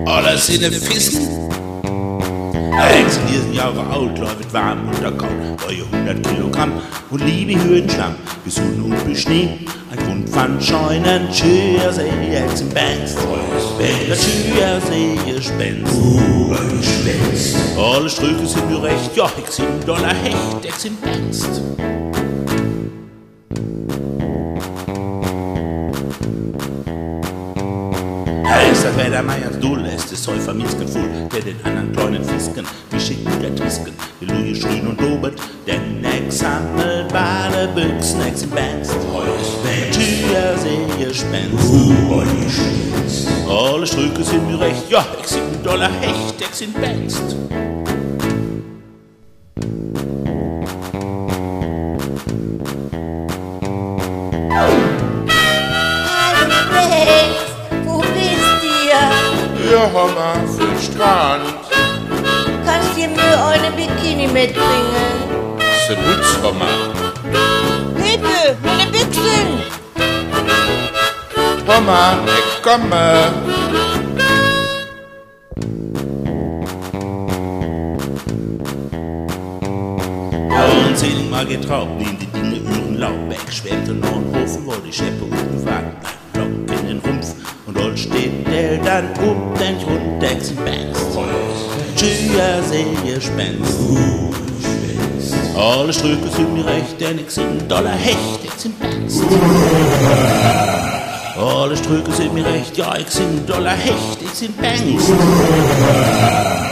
Alles in den Fissen. Hexen Jahre alt, läuft warm und der Kaut, eure 100 Kilogramm und liebe Höhenschlamm, bis Sonne und bis Schnee, ein Grund von Scheunen, Tschüss, Hexen Banks, Tschüss, Gespenst, alle Ströke sind mir recht, ja, Hexen Dollar Hecht, Hexen Banks. Das wär der Meier dull, ist es Säufer Minsken full, der den anderen kleinen Fisken, wie schicken der Twisken, die Luje schrien und lobet, denn Ex sammelt Badebüchsen, Ex im Banks, Tschüss, Gespenst, alle Ströke sind mir recht, ja, Ex $7 Hecht, Ex in Banks. Ja, Hammer für den Strand. Kannst du mir eine Bikini mitbringen? Se Butz, Hammer. Bitte, meine Büchsen! Hammer, ich komme. Unzählig mal getraut, nehmen die Dinge Uhren laut weg, schwärmte noch ein Hofen, wo die Scheppe unten waren, Block in den Rumpf und dort steht der dann den Hund, Hexen Banks. Tschüss, Gespenst. Alle Ströke sind mir recht, denn ich $7 Hecht, Hexen Banks. Alle Ströke sind mir recht, ja, ich $7 Hecht, Hexen Banks.